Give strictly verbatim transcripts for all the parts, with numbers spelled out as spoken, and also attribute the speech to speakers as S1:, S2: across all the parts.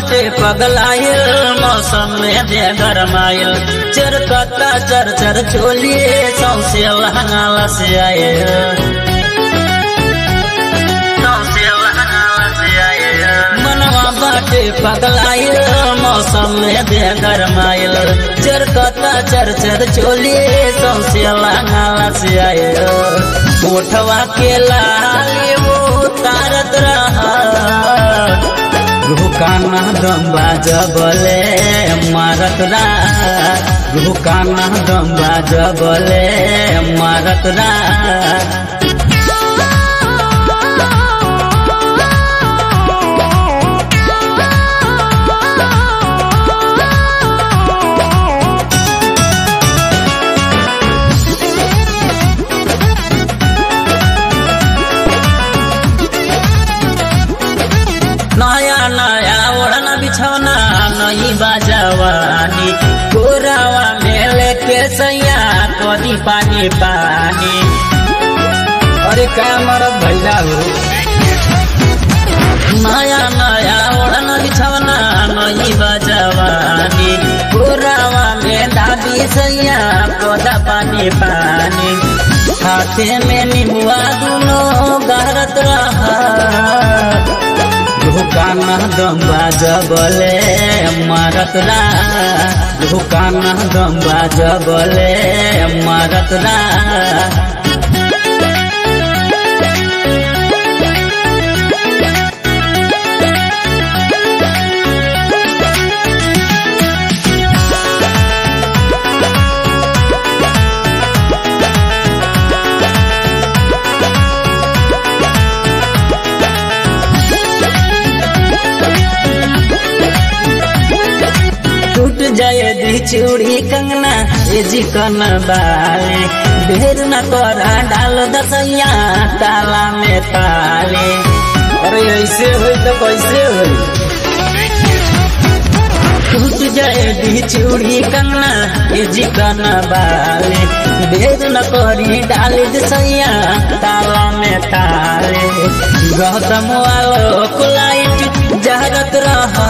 S1: बाटे पगलाइल मौसम में दे गरमाइल चरकता चर चर चोलिए सौसे लहंगा से आए मनवा बाटे पगलाइल मौसम में दे गरमाइल चरकता चर चर चोलिए सौसे लहंगा से आए ओठवा के लाली वो तारत रहा रुकाना दम्बा जबले मारत रात रुकाना दम्बा जबले मारत रात नया नया ओढ़ना बिछौना नहीं बाजवानी गोरावा में लेके सैया कदी पानी पानी अरे क्या मरद भैया हो नया नया ओढ़ना बिछौना नहीं बाजवानी गोरावा में दादी सैया कदा पानी पानी हाथे में निमुआ दोनों गहरत रहा रुकाना दम्बा जबले मारत रात रुकाना दम्बा जबले मारत रात टूट जाए दी चूड़ी कंगना ये जी कन बाले ढेर न तोरा डाल दसैया ताला में ताले अरे ऐसे हो तो कैसे हो टूट जाए दी चूड़ी कंगना ये जी कन बाले ढेर न तोरी डाल दसैया ताला में ताले गौतम वालो कुलाइट जहरत रहा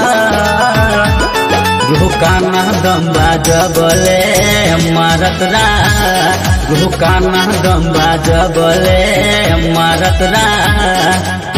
S1: रुकाना दम्बा जबले मारत रात रुकाना दम्बा जबले मारत रात।